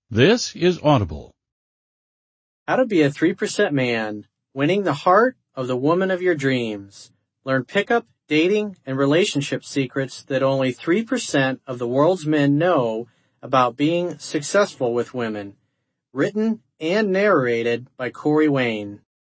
This is Audible. How to be a 3% man, winning the heart of the woman of your dreams. Learn pickup, dating, and relationship secrets that only 3% of the world's men know about being successful with women. Written and narrated by Corey Wayne.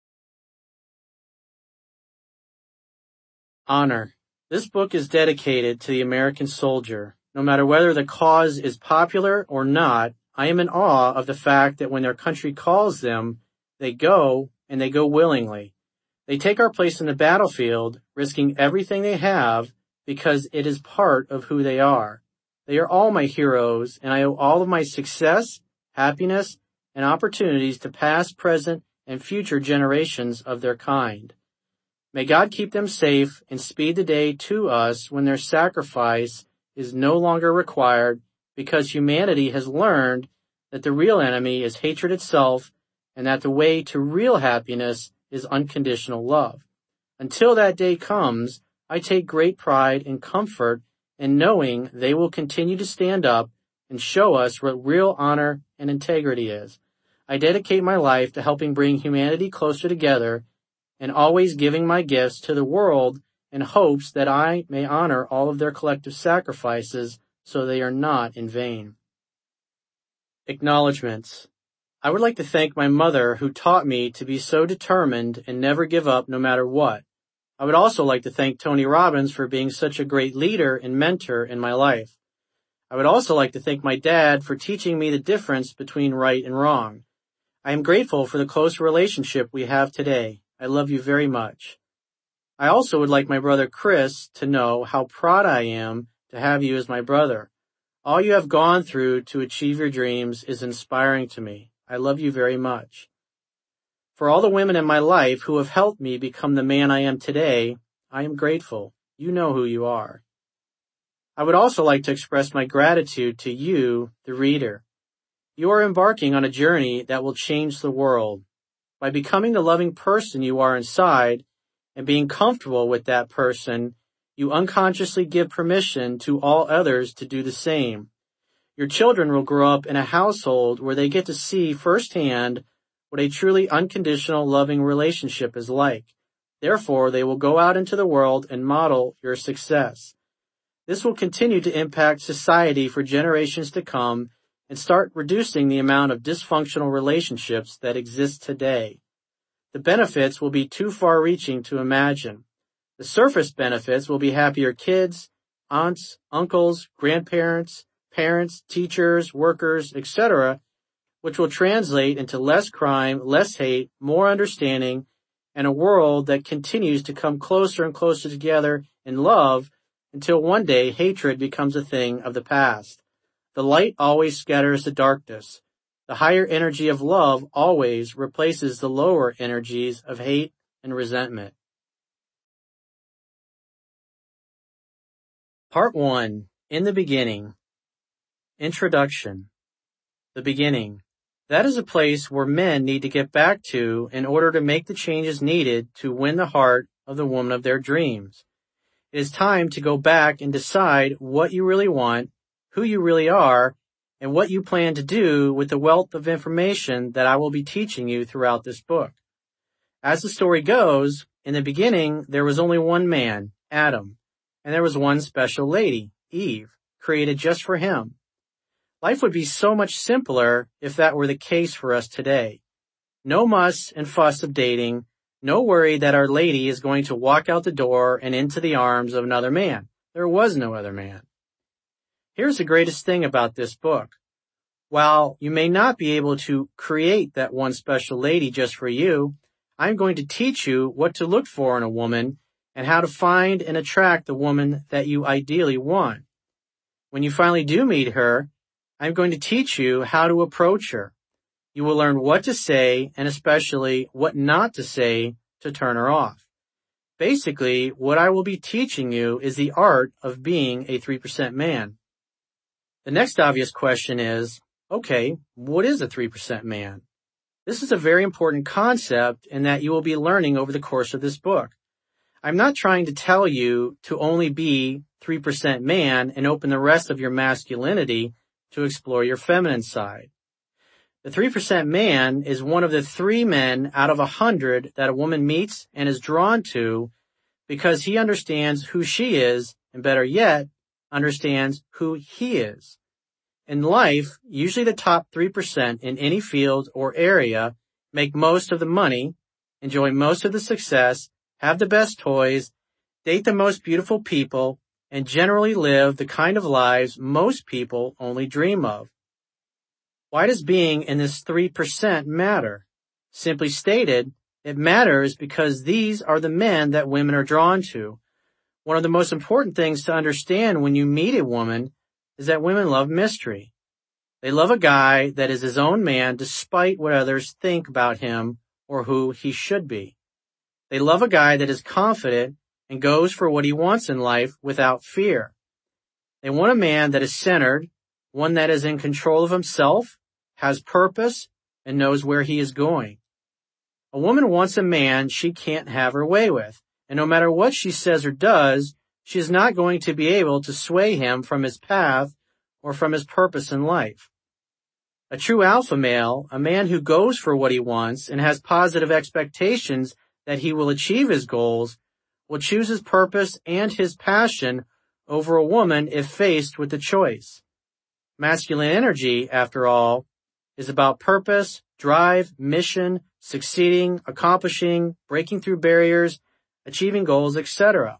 Honor. This book is dedicated to the American soldier. No matter whether the cause is popular or not, I am in awe of the fact that when their country calls them, they go, and they go willingly. They take our place in the battlefield, risking everything they have because it is part of who they are. They are all my heroes, and I owe all of my success, happiness, and opportunities to past, present, and future generations of their kind. May God keep them safe and speed the day to us when their sacrifice is no longer required, because humanity has learned that the real enemy is hatred itself and that the way to real happiness is unconditional love. Until that day comes, I take great pride and comfort in knowing they will continue to stand up and show us what real honor and integrity is. I dedicate my life to helping bring humanity closer together and always giving my gifts to the world in hopes that I may honor all of their collective sacrifices so they are not in vain. Acknowledgements. I would like to thank my mother who taught me to be so determined and never give up no matter what. I would also like to thank Tony Robbins for being such a great leader and mentor in my life. I would also like to thank my dad for teaching me the difference between right and wrong. I am grateful for the close relationship we have today. I love you very much. I also would like my brother Chris to know how proud I am to have you as my brother. All you have gone through to achieve your dreams is inspiring to me. I love you very much. For all the women in my life who have helped me become the man I am today, I am grateful. You know who you are. I would also like to express my gratitude to you, the reader. You are embarking on a journey that will change the world. By becoming the loving person you are inside and being comfortable with that person, you unconsciously give permission to all others to do the same. Your children will grow up in a household where they get to see firsthand what a truly unconditional loving relationship is like. Therefore, they will go out into the world and model your success. This will continue to impact society for generations to come and start reducing the amount of dysfunctional relationships that exist today. The benefits will be too far-reaching to imagine. The surface benefits will be happier kids, aunts, uncles, grandparents, parents, teachers, workers, etc., which will translate into less crime, less hate, more understanding, and a world that continues to come closer and closer together in love until one day hatred becomes a thing of the past. The light always scatters the darkness. The higher energy of love always replaces the lower energies of hate and resentment. Part 1. In the Beginning. Introduction. The beginning. That is a place where men need to get back to in order to make the changes needed to win the heart of the woman of their dreams. It is time to go back and decide what you really want, who you really are, and what you plan to do with the wealth of information that I will be teaching you throughout this book. As the story goes, in the beginning there was only one man, Adam, and there was one special lady, Eve, created just for him. Life would be so much simpler if that were the case for us today. No muss and fuss of dating, no worry that our lady is going to walk out the door and into the arms of another man. There was no other man. Here's the greatest thing about this book. While you may not be able to create that one special lady just for you, I'm going to teach you what to look for in a woman and how to find and attract the woman that you ideally want. When you finally do meet her, I'm going to teach you how to approach her. You will learn what to say and especially what not to say to turn her off. Basically, what I will be teaching you is the art of being a 3% man. The next obvious question is, okay, what is a 3% man? This is a very important concept in that you will be learning over the course of this book. I'm not trying to tell you to only be 3% man and open the rest of your masculinity to explore your feminine side. The 3% man is one of the 3 men out of 100 that a woman meets and is drawn to because he understands who she is, and better yet, understands who he is. In life, usually the top 3% in any field or area make most of the money, enjoy most of the success, have the best toys, date the most beautiful people, and generally live the kind of lives most people only dream of. Why does being in this 3% matter? Simply stated, it matters because these are the men that women are drawn to. One of the most important things to understand when you meet a woman is that women love mystery. They love a guy that is his own man despite what others think about him or who he should be. They love a guy that is confident and goes for what he wants in life without fear. They want a man that is centered, one that is in control of himself, has purpose, and knows where he is going. A woman wants a man she can't have her way with, and no matter what she says or does, she is not going to be able to sway him from his path or from his purpose in life. A true alpha male, a man who goes for what he wants and has positive expectations that he will achieve his goals, will choose his purpose and his passion over a woman if faced with the choice. Masculine energy, after all, is about purpose, drive, mission, succeeding, accomplishing, breaking through barriers, achieving goals, etc.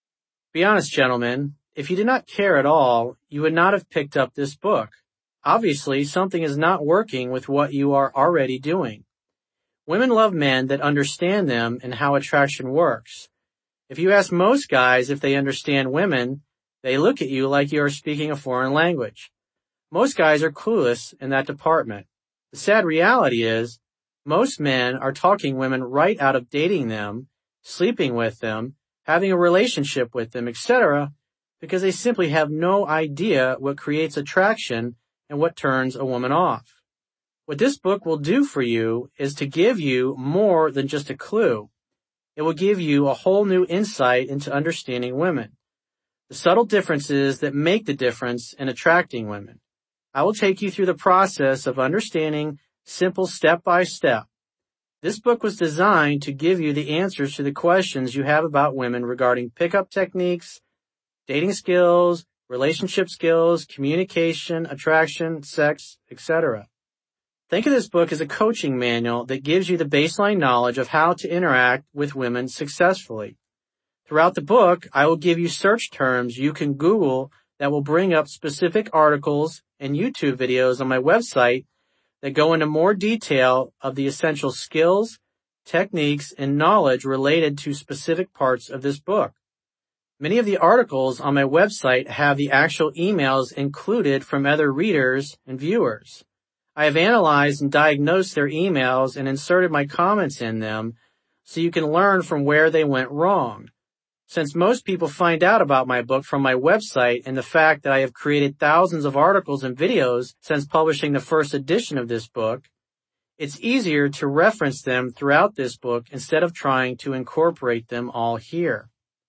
Be honest, gentlemen, if you did not care at all, you would not have picked up this book. Obviously, something is not working with what you are already doing. Women love men that understand them and how attraction works. If you ask most guys if they understand women, they look at you like you are speaking a foreign language. Most guys are clueless in that department. The sad reality is, most men are talking women right out of dating them, sleeping with them, having a relationship with them, etc., because they simply have no idea what creates attraction and what turns a woman off. What this book will do for you is to give you more than just a clue. It will give you a whole new insight into understanding women, the subtle differences that make the difference in attracting women. I will take you through the process of understanding simple step by step. This book was designed to give you the answers to the questions you have about women regarding pickup techniques, dating skills, relationship skills, communication, attraction, sex, etc. Think of this book as a coaching manual that gives you the baseline knowledge of how to interact with women successfully. Throughout the book, I will give you search terms you can Google that will bring up specific articles and YouTube videos on my website that go into more detail of the essential skills, techniques, and knowledge related to specific parts of this book. Many of the articles on my website have the actual emails included from other readers and viewers. I have analyzed and diagnosed their emails and inserted my comments in them so you can learn from where they went wrong. Since most people find out about my book from my website and the fact that I have created thousands of articles and videos since publishing the first edition of this book, it's easier to reference them throughout this book instead of trying to incorporate them all here.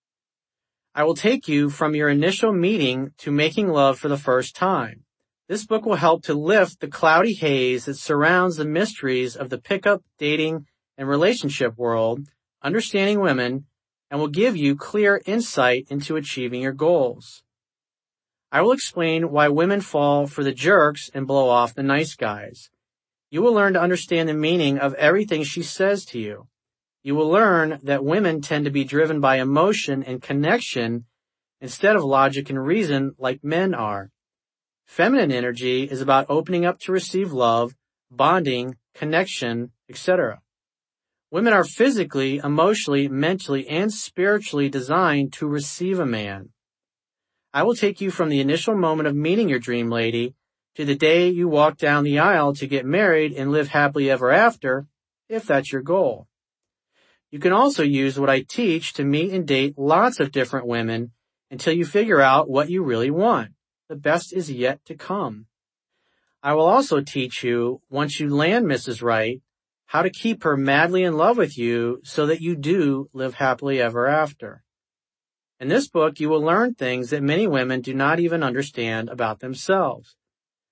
I will take you from your initial meeting to making love for the first time. This book will help to lift the cloudy haze that surrounds the mysteries of the pickup, dating, and relationship world, understanding women, and will give you clear insight into achieving your goals. I will explain why women fall for the jerks and blow off the nice guys. You will learn to understand the meaning of everything she says to you. You will learn that women tend to be driven by emotion and connection instead of logic and reason like men are. Feminine energy is about opening up to receive love, bonding, connection, etc. Women are physically, emotionally, mentally, and spiritually designed to receive a man. I will take you from the initial moment of meeting your dream lady to the day you walk down the aisle to get married and live happily ever after, if that's your goal. You can also use what I teach to meet and date lots of different women until you figure out what you really want. The best is yet to come. I will also teach you, once you land Mrs. Right, how to keep her madly in love with you so that you do live happily ever after. In this book, you will learn things that many women do not even understand about themselves.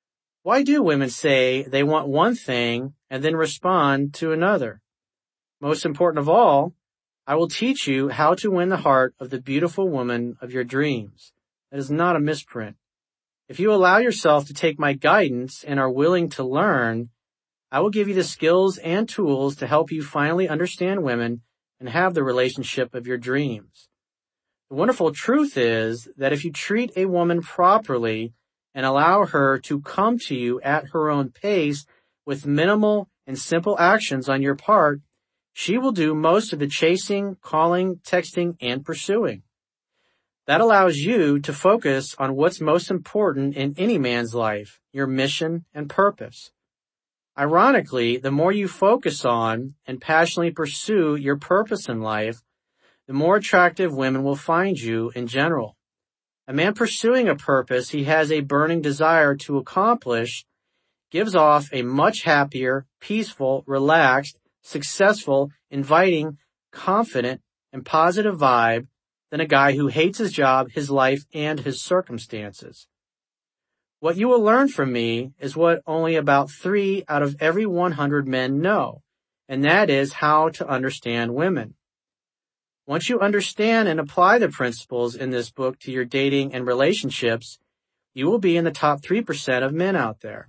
Why do women say they want one thing and then respond to another? Most important of all, I will teach you how to win the heart of the beautiful woman of your dreams. That is not a misprint. If you allow yourself to take my guidance and are willing to learn, I will give you the skills and tools to help you finally understand women and have the relationship of your dreams. The wonderful truth is that if you treat a woman properly and allow her to come to you at her own pace with minimal and simple actions on your part, she will do most of the chasing, calling, texting, and pursuing. That allows you to focus on what's most important in any man's life, your mission and purpose. Ironically, the more you focus on and passionately pursue your purpose in life, the more attractive women will find you in general. A man pursuing a purpose he has a burning desire to accomplish gives off a much happier, peaceful, relaxed, successful, inviting, confident, and positive vibe than a guy who hates his job, his life, and his circumstances. What you will learn from me is what only about 3 out of every 100 men know, and that is how to understand women. Once you understand and apply the principles in this book to your dating and relationships, you will be in the top 3% of men out there.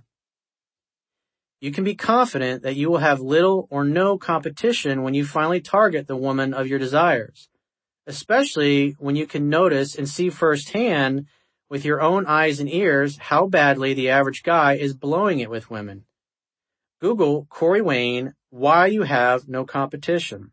You can be confident that you will have little or no competition when you finally target the woman of your desires, especially when you can notice and see firsthand with your own eyes and ears how badly the average guy is blowing it with women. Google Corey Wayne, why you have no competition.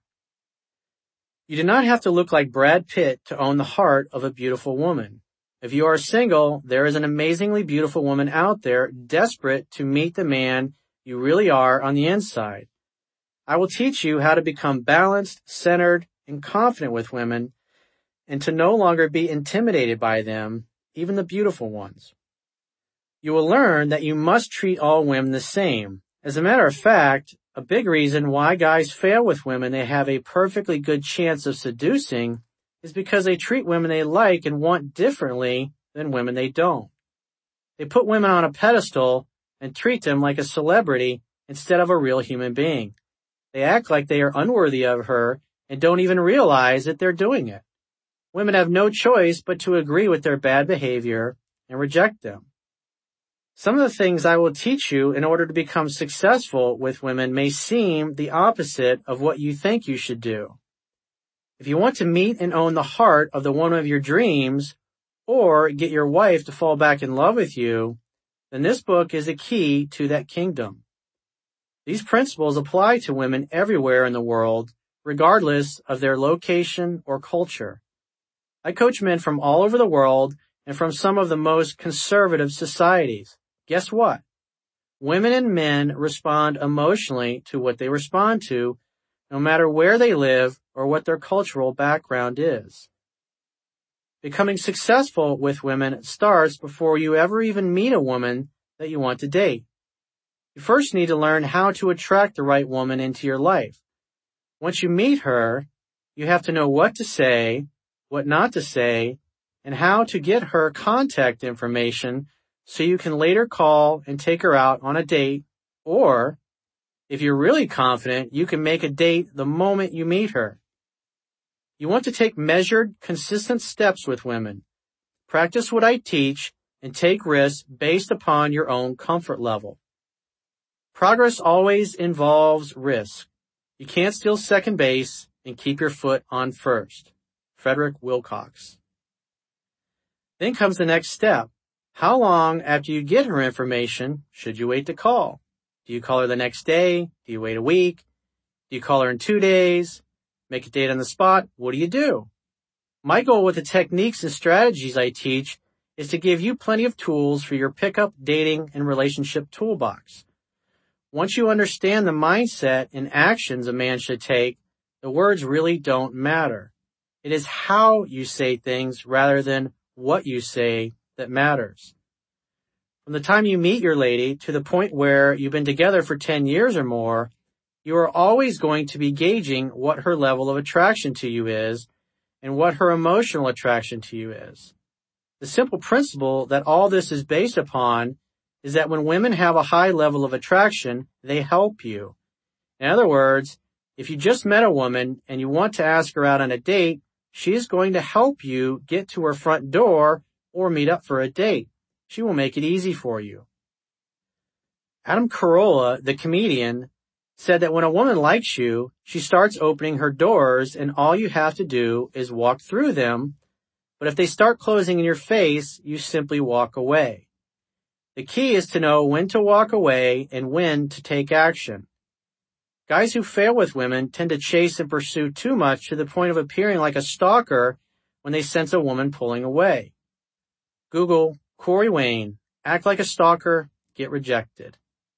You do not have to look like Brad Pitt to own the heart of a beautiful woman. If you are single, there is an amazingly beautiful woman out there desperate to meet the man you really are on the inside. I will teach you how to become balanced, centered, and confident with women, and to no longer be intimidated by them, even the beautiful ones. You will learn that you must treat all women the same. As a matter of fact, a big reason why guys fail with women they have a perfectly good chance of seducing is because they treat women they like and want differently than women they don't. They put women on a pedestal and treat them like a celebrity instead of a real human being. They act like they are unworthy of her and don't even realize that they're doing it. Women have no choice but to agree with their bad behavior and reject them. Some of the things I will teach you in order to become successful with women may seem the opposite of what you think you should do. If you want to meet and own the heart of the woman of your dreams, or get your wife to fall back in love with you, then this book is a key to that kingdom. These principles apply to women everywhere in the world, regardless of their location or culture. I coach men from all over the world and from some of the most conservative societies. Guess what? Women and men respond emotionally to what they respond to, no matter where they live or what their cultural background is. Becoming successful with women starts before you ever even meet a woman that you want to date. You first need to learn how to attract the right woman into your life. Once you meet her, you have to know what to say, what not to say, and how to get her contact information so you can later call and take her out on a date, or, if you're really confident, you can make a date the moment you meet her. You want to take measured, consistent steps with women. Practice what I teach and take risks based upon your own comfort level. Progress always involves risk. You can't steal second base and keep your foot on first. Frederick Wilcox. Then comes the next step. How long after you get her information should you wait to call? Do you call her the next day? Do you wait a week? Do you call her in 2 days? Make a date on the spot? What do you do? My goal with the techniques and strategies I teach is to give you plenty of tools for your pickup, dating, and relationship toolbox. Once you understand the mindset and actions a man should take, the words really don't matter. It is how you say things rather than what you say that matters. From the time you meet your lady to the point where you've been together for 10 years or more, you are always going to be gauging what her level of attraction to you is and what her emotional attraction to you is. The simple principle that all this is based upon is that when women have a high level of attraction, they help you. In other words, if you just met a woman and you want to ask her out on a date, she's going to help you get to her front door or meet up for a date. She will make it easy for you. Adam Carolla, the comedian, said that when a woman likes you, she starts opening her doors and all you have to do is walk through them. But if they start closing in your face, you simply walk away. The key is to know when to walk away and when to take action. Guys who fail with women tend to chase and pursue too much to the point of appearing like a stalker when they sense a woman pulling away. Google Corey Wayne, act like a stalker, get rejected.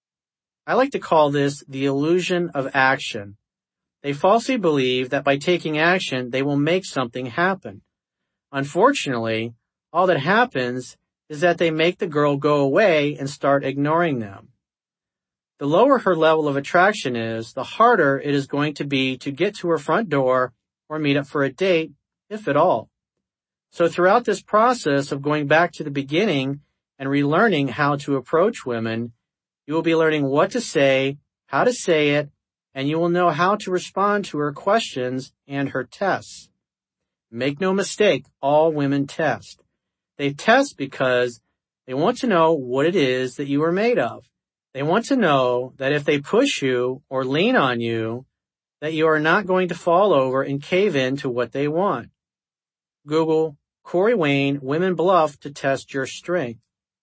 I like to call this the illusion of action. They falsely believe that by taking action, they will make something happen. Unfortunately, all that happens is that they make the girl go away and start ignoring them. The lower her level of attraction is, the harder it is going to be to get to her front door or meet up for a date, if at all. So throughout this process of going back to the beginning and relearning how to approach women, you will be learning what to say, how to say it, and you will know how to respond to her questions and her tests. Make no mistake, all women test. They test because they want to know what it is that you are made of. They want to know that if they push you or lean on you, that you are not going to fall over and cave in to what they want. Google Corey Wayne Women Bluff to test your strength.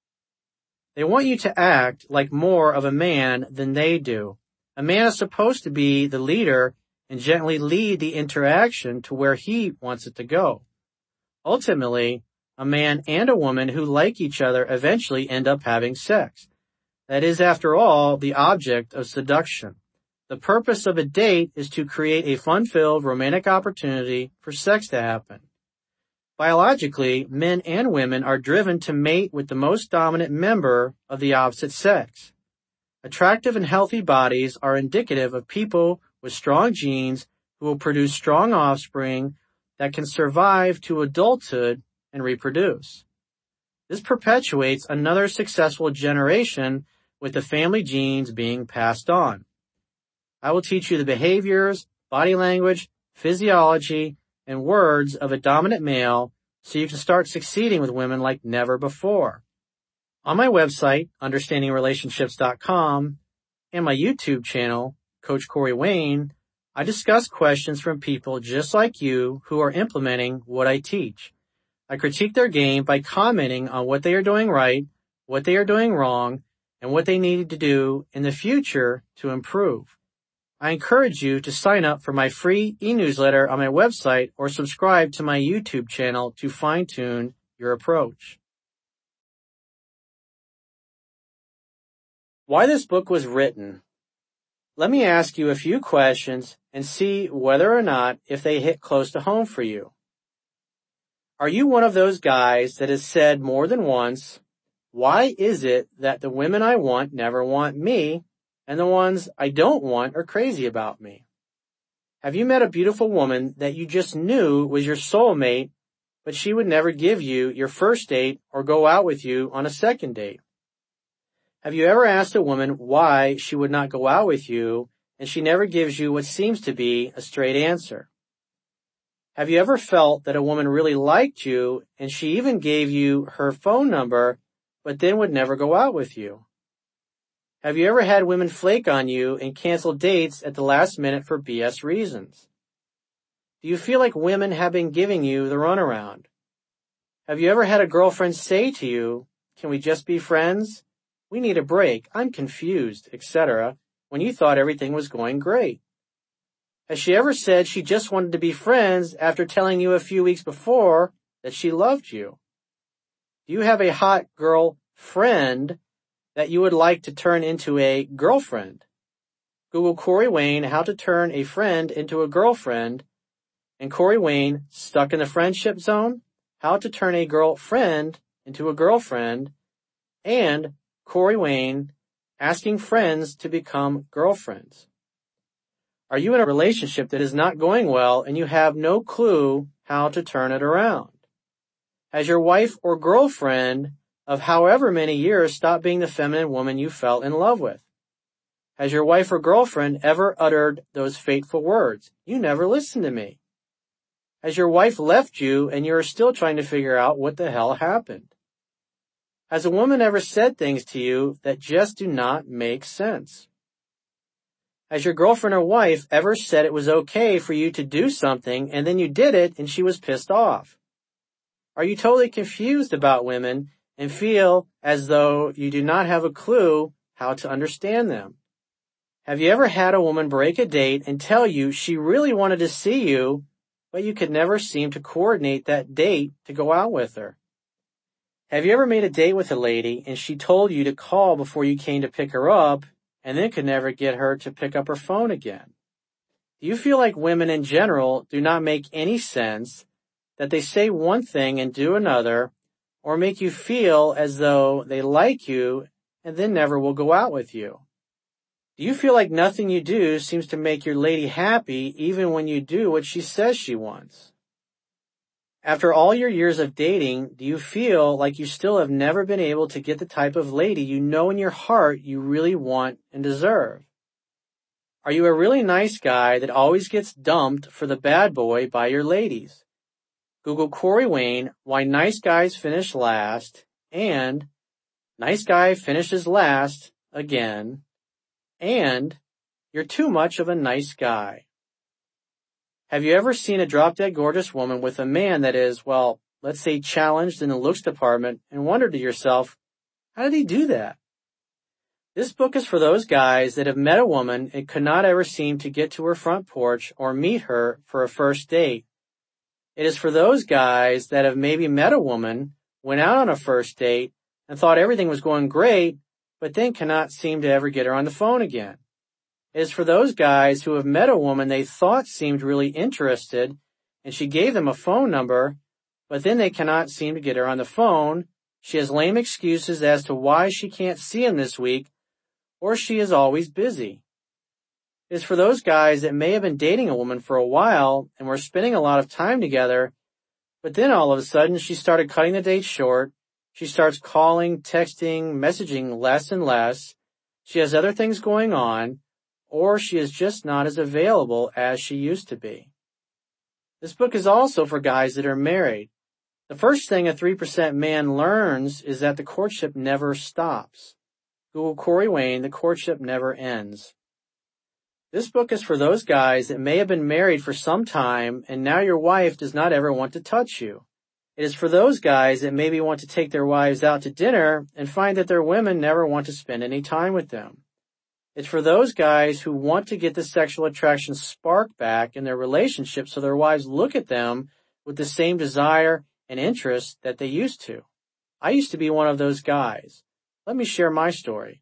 They want you to act like more of a man than they do. A man is supposed to be the leader and gently lead the interaction to where he wants it to go. Ultimately, a man and a woman who like each other eventually end up having sex. That is, after all, the object of seduction. The purpose of a date is to create a fun-filled romantic opportunity for sex to happen. Biologically, men and women are driven to mate with the most dominant member of the opposite sex. Attractive and healthy bodies are indicative of people with strong genes who will produce strong offspring that can survive to adulthood and reproduce. This perpetuates another successful generation with the family genes being passed on. I will teach you the behaviors, body language, physiology, and words of a dominant male so you can start succeeding with women like never before. On my website, understandingrelationships.com, and my YouTube channel, Coach Corey Wayne, I discuss questions from people just like you who are implementing what I teach. I critique their game by commenting on what they are doing right, what they are doing wrong, and what they need to do in the future to improve. I encourage you to sign up for my free e-newsletter on my website or subscribe to my YouTube channel to fine-tune your approach. Why this book was written. Let me ask you a few questions and see whether or not if they hit close to home for you. Are you one of those guys that has said more than once, why is it that the women I want never want me, and the ones I don't want are crazy about me? Have you met a beautiful woman that you just knew was your soulmate, but she would never give you your first date or go out with you on a second date? Have you ever asked a woman why she would not go out with you, and she never gives you what seems to be a straight answer? Have you ever felt that a woman really liked you, and she even gave you her phone number, but then would never go out with you? Have you ever had women flake on you and cancel dates at the last minute for BS reasons? Do you feel like women have been giving you the runaround? Have you ever had a girlfriend say to you, can we just be friends? We need a break. I'm confused, etc., when you thought everything was going great? Has she ever said she just wanted to be friends after telling you a few weeks before that she loved you? Do you have a hot girl friend that you would like to turn into a girlfriend? Google Corey Wayne, how to turn a friend into a girlfriend, and Corey Wayne, stuck in the friendship zone, how to turn a girlfriend into a girlfriend, and Corey Wayne, asking friends to become girlfriends. Are you in a relationship that is not going well and you have no clue how to turn it around? Has your wife or girlfriend of however many years stop being the feminine woman you fell in love with? Has your wife or girlfriend ever uttered those fateful words, "You never listened to me"? Has your wife left you and you are still trying to figure out what the hell happened? Has a woman ever said things to you that just do not make sense? Has your girlfriend or wife ever said it was okay for you to do something and then you did it and she was pissed off? Are you totally confused about women and feel as though you do not have a clue how to understand them? Have you ever had a woman break a date and tell you she really wanted to see you, but you could never seem to coordinate that date to go out with her? Have you ever made a date with a lady and she told you to call before you came to pick her up and then could never get her to pick up her phone again? Do you feel like women in general do not make any sense, that they say one thing and do another, or make you feel as though they like you and then never will go out with you? Do you feel like nothing you do seems to make your lady happy even when you do what she says she wants? After all your years of dating, do you feel like you still have never been able to get the type of lady you know in your heart you really want and deserve? Are you a really nice guy that always gets dumped for the bad boy by your ladies? Google Corey Wayne, why nice guys finish last, and nice guy finishes last again, and you're too much of a nice guy. Have you ever seen a drop-dead gorgeous woman with a man that is, well, let's say challenged in the looks department and wondered to yourself, how did he do that? This book is for those guys that have met a woman and could not ever seem to get to her front porch or meet her for a first date. It is for those guys that have maybe met a woman, went out on a first date, and thought everything was going great, but then cannot seem to ever get her on the phone again. It is for those guys who have met a woman they thought seemed really interested, and she gave them a phone number, but then they cannot seem to get her on the phone. She has lame excuses as to why she can't see him this week, or she is always busy. It is for those guys that may have been dating a woman for a while and were spending a lot of time together, but then all of a sudden she started cutting the date short. She starts calling, texting, messaging less and less. She has other things going on, or she is just not as available as she used to be. This book is also for guys that are married. The first thing a 3% man learns is that the courtship never stops. Google Corey Wayne, The Courtship Never Ends. This book is for those guys that may have been married for some time and now your wife does not ever want to touch you. It is for those guys that maybe want to take their wives out to dinner and find that their women never want to spend any time with them. It's for those guys who want to get the sexual attraction spark back in their relationship so their wives look at them with the same desire and interest that they used to. I used to be one of those guys. Let me share my story.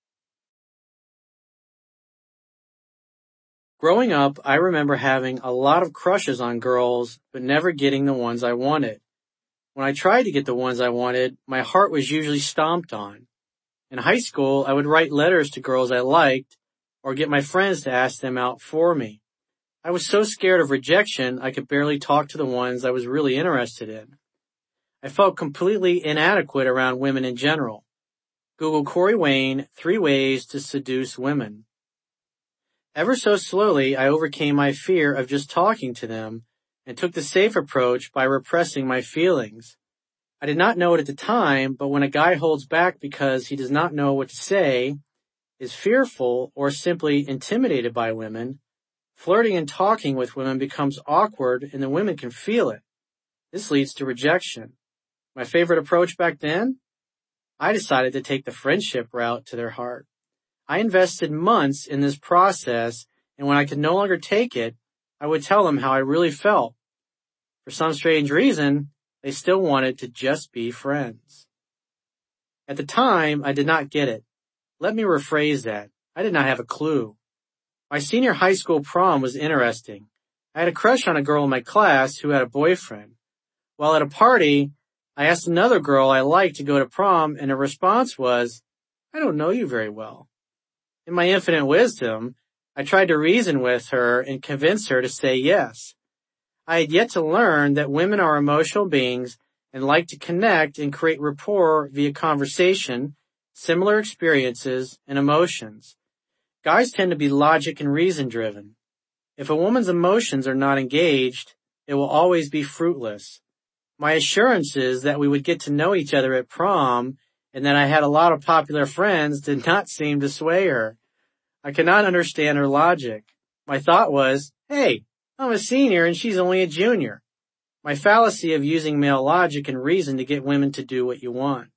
Growing up, I remember having a lot of crushes on girls, but never getting the ones I wanted. When I tried to get the ones I wanted, my heart was usually stomped on. In high school, I would write letters to girls I liked, or get my friends to ask them out for me. I was so scared of rejection, I could barely talk to the ones I was really interested in. I felt completely inadequate around women in general. Google Corey Wayne, 3 Ways to Seduce Women. Ever so slowly, I overcame my fear of just talking to them and took the safe approach by repressing my feelings. I did not know it at the time, but when a guy holds back because he does not know what to say, is fearful, or simply intimidated by women, flirting and talking with women becomes awkward and the women can feel it. This leads to rejection. My favorite approach back then? I decided to take the friendship route to their heart. I invested months in this process, and when I could no longer take it, I would tell them how I really felt. For some strange reason, they still wanted to just be friends. At the time, I did not get it. Let me rephrase that. I did not have a clue. My senior high school prom was interesting. I had a crush on a girl in my class who had a boyfriend. While at a party, I asked another girl I liked to go to prom, and her response was, "I don't know you very well." In my infinite wisdom, I tried to reason with her and convince her to say yes. I had yet to learn that women are emotional beings and like to connect and create rapport via conversation, similar experiences, and emotions. Guys tend to be logic and reason driven. If a woman's emotions are not engaged, it will always be fruitless. My assurances that we would get to know each other at prom and that I had a lot of popular friends did not seem to sway her. I could not understand her logic. My thought was, hey, I'm a senior and she's only a junior. My fallacy of using male logic and reason to get women to do what you want.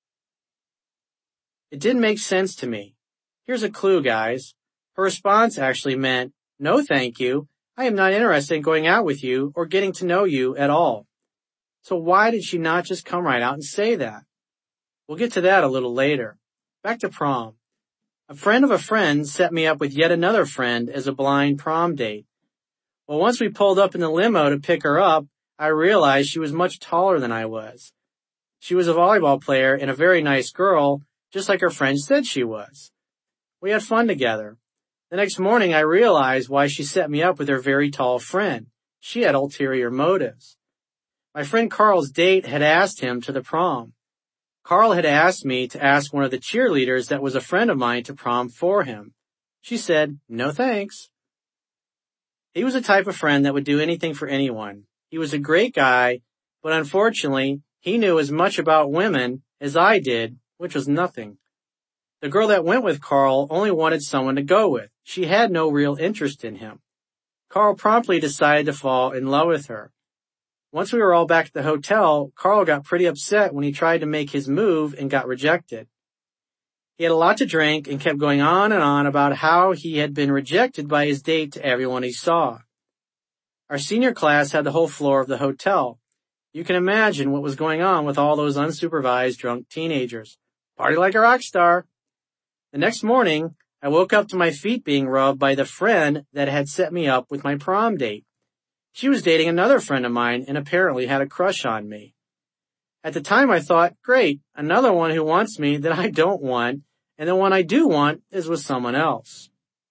It didn't make sense to me. Here's a clue, guys. Her response actually meant, no thank you. I am not interested in going out with you or getting to know you at all. So why did she not just come right out and say that? We'll get to that a little later. Back to prom. A friend of a friend set me up with yet another friend as a blind prom date. Well, once we pulled up in the limo to pick her up, I realized she was much taller than I was. She was a volleyball player and a very nice girl, just like her friend said she was. We had fun together. The next morning I realized why she set me up with her very tall friend. She had ulterior motives. My friend Carl's date had asked him to the prom. Carl had asked me to ask one of the cheerleaders that was a friend of mine to prom for him. She said, no thanks. He was the type of friend that would do anything for anyone. He was a great guy, but unfortunately, he knew as much about women as I did, which was nothing. The girl that went with Carl only wanted someone to go with. She had no real interest in him. Carl promptly decided to fall in love with her. Once we were all back at the hotel, Carl got pretty upset when he tried to make his move and got rejected. He had a lot to drink and kept going on and on about how he had been rejected by his date to everyone he saw. Our senior class had the whole floor of the hotel. You can imagine what was going on with all those unsupervised drunk teenagers. Party like a rock star. The next morning, I woke up to my feet being rubbed by the friend that had set me up with my prom date. She was dating another friend of mine and apparently had a crush on me. At the time I thought, great, another one who wants me that I don't want, and the one I do want is with someone else.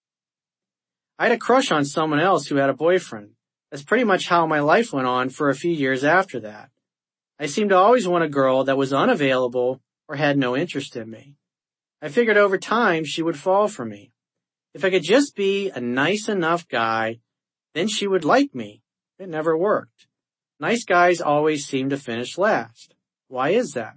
I had a crush on someone else who had a boyfriend. That's pretty much how my life went on for a few years after that. I seemed to always want a girl that was unavailable or had no interest in me. I figured over time she would fall for me. If I could just be a nice enough guy, then she would like me. It never worked. Nice guys always seem to finish last. Why is that?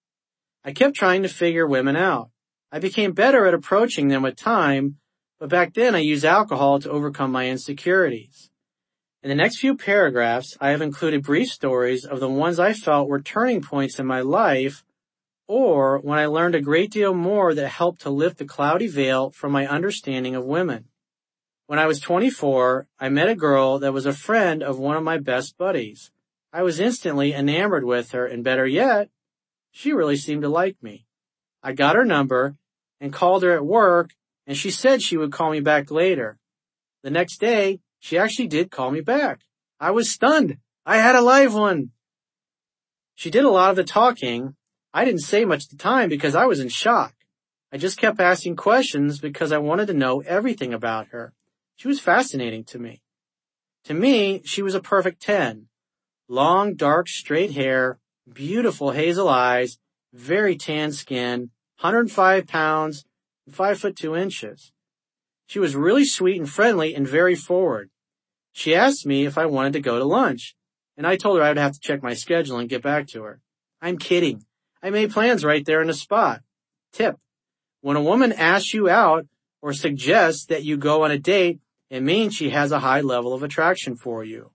I kept trying to figure women out. I became better at approaching them with time, but back then I used alcohol to overcome my insecurities. In the next few paragraphs, I have included brief stories of the ones I felt were turning points in my life, or when I learned a great deal more that helped to lift the cloudy veil from my understanding of women. When I was 24, I met a girl that was a friend of one of my best buddies. I was instantly enamored with her, and better yet, she really seemed to like me. I got her number and called her at work, and she said she would call me back later. The next day, she actually did call me back. I was stunned. I had a live one. She did a lot of the talking. I didn't say much at the time because I was in shock. I just kept asking questions because I wanted to know everything about her. She was fascinating to me. To me, she was a perfect 10. Long, dark, straight hair, beautiful hazel eyes, very tan skin, 105 pounds, and 5'2". She was really sweet and friendly and very forward. She asked me if I wanted to go to lunch, and I told her I would have to check my schedule and get back to her. I'm kidding. I made plans right there on the spot. Tip: when a woman asks you out or suggests that you go on a date, it means she has a high level of attraction for you.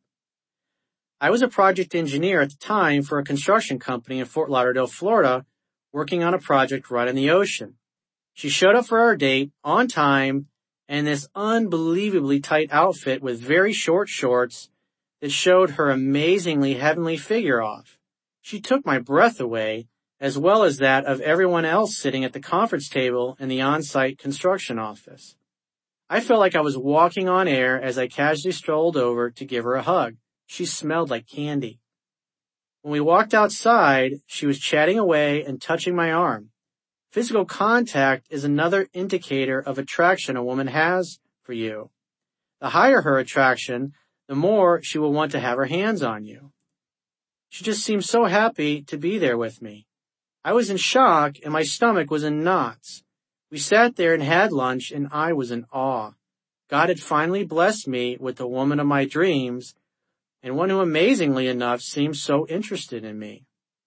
I was a project engineer at the time for a construction company in Fort Lauderdale, Florida, working on a project right on the ocean. She showed up for our date on time in this unbelievably tight outfit with very short shorts that showed her amazingly heavenly figure off. She took my breath away, as well as that of everyone else sitting at the conference table in the on-site construction office. I felt like I was walking on air as I casually strolled over to give her a hug. She smelled like candy. When we walked outside, she was chatting away and touching my arm. Physical contact is another indicator of attraction a woman has for you. The higher her attraction, the more she will want to have her hands on you. She just seemed so happy to be there with me. I was in shock and my stomach was in knots. We sat there and had lunch and I was in awe. God had finally blessed me with the woman of my dreams and one who amazingly enough seemed so interested in me.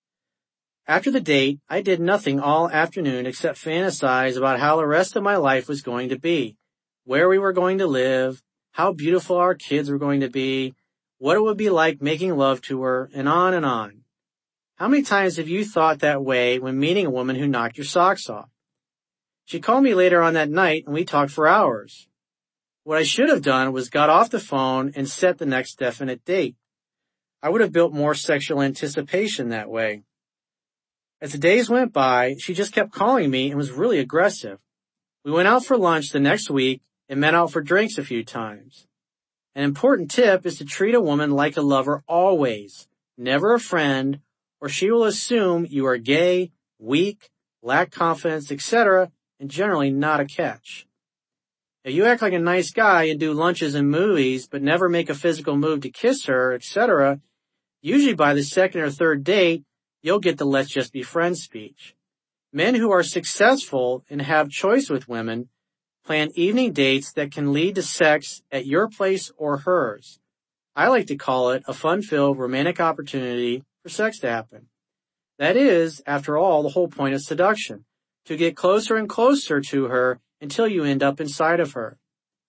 After the date, I did nothing all afternoon except fantasize about how the rest of my life was going to be, where we were going to live, how beautiful our kids were going to be, what it would be like making love to her, and on and on. How many times have you thought that way when meeting a woman who knocked your socks off? She called me later on that night and we talked for hours. What I should have done was got off the phone and set the next definite date. I would have built more sexual anticipation that way. As the days went by, she just kept calling me and was really aggressive. We went out for lunch the next week and met out for drinks a few times. An important tip is to treat a woman like a lover always, never a friend, or she will assume you are gay, weak, lack confidence, etc., and generally not a catch. If you act like a nice guy and do lunches and movies, but never make a physical move to kiss her, etc., usually by the second or third date, you'll get the let's just be friends speech. Men who are successful and have choice with women plan evening dates that can lead to sex at your place or hers. I like to call it a fun-filled romantic opportunity for sex to happen. That is, after all, the whole point of seduction, to get closer and closer to her until you end up inside of her.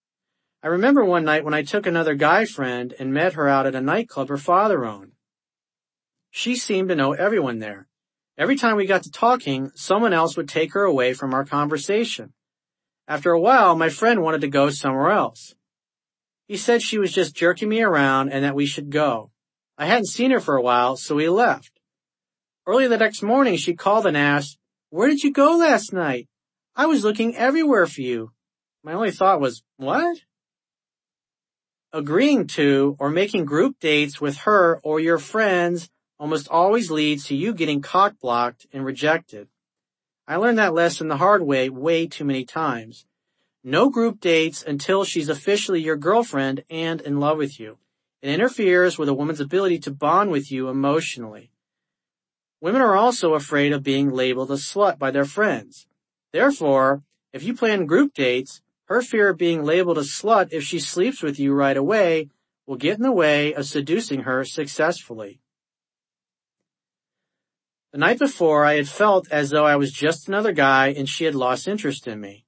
I remember one night when I took another guy friend and met her out at a nightclub her father owned. She seemed to know everyone there. Every time we got to talking, someone else would take her away from our conversation. After a while, my friend wanted to go somewhere else. He said she was just jerking me around and that we should go. I hadn't seen her for a while, so we left. Early the next morning, she called and asked, "Where did you go last night? I was looking everywhere for you." My only thought was, what? Agreeing to or making group dates with her or your friends almost always leads to you getting cock-blocked and rejected. I learned that lesson the hard way too many times. No group dates until she's officially your girlfriend and in love with you. It interferes with a woman's ability to bond with you emotionally. Women are also afraid of being labeled a slut by their friends. Therefore, if you plan group dates, her fear of being labeled a slut if she sleeps with you right away will get in the way of seducing her successfully. The night before, I had felt as though I was just another guy and she had lost interest in me.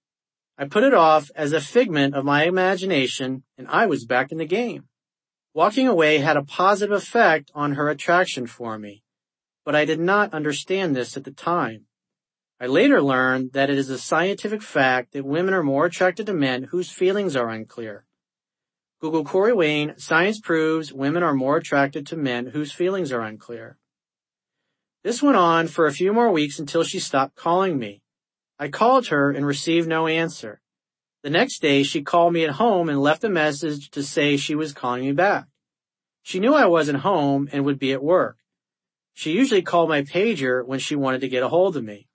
I put it off as a figment of my imagination and I was back in the game. Walking away had a positive effect on her attraction for me, but I did not understand this at the time. I later learned that it is a scientific fact that women are more attracted to men whose feelings are unclear. Google Corey Wayne, science proves women are more attracted to men whose feelings are unclear. This went on for a few more weeks until she stopped calling me. I called her and received no answer. The next day she called me at home and left a message to say she was calling me back. She knew I wasn't home and would be at work. She usually called my pager when she wanted to get a hold of me.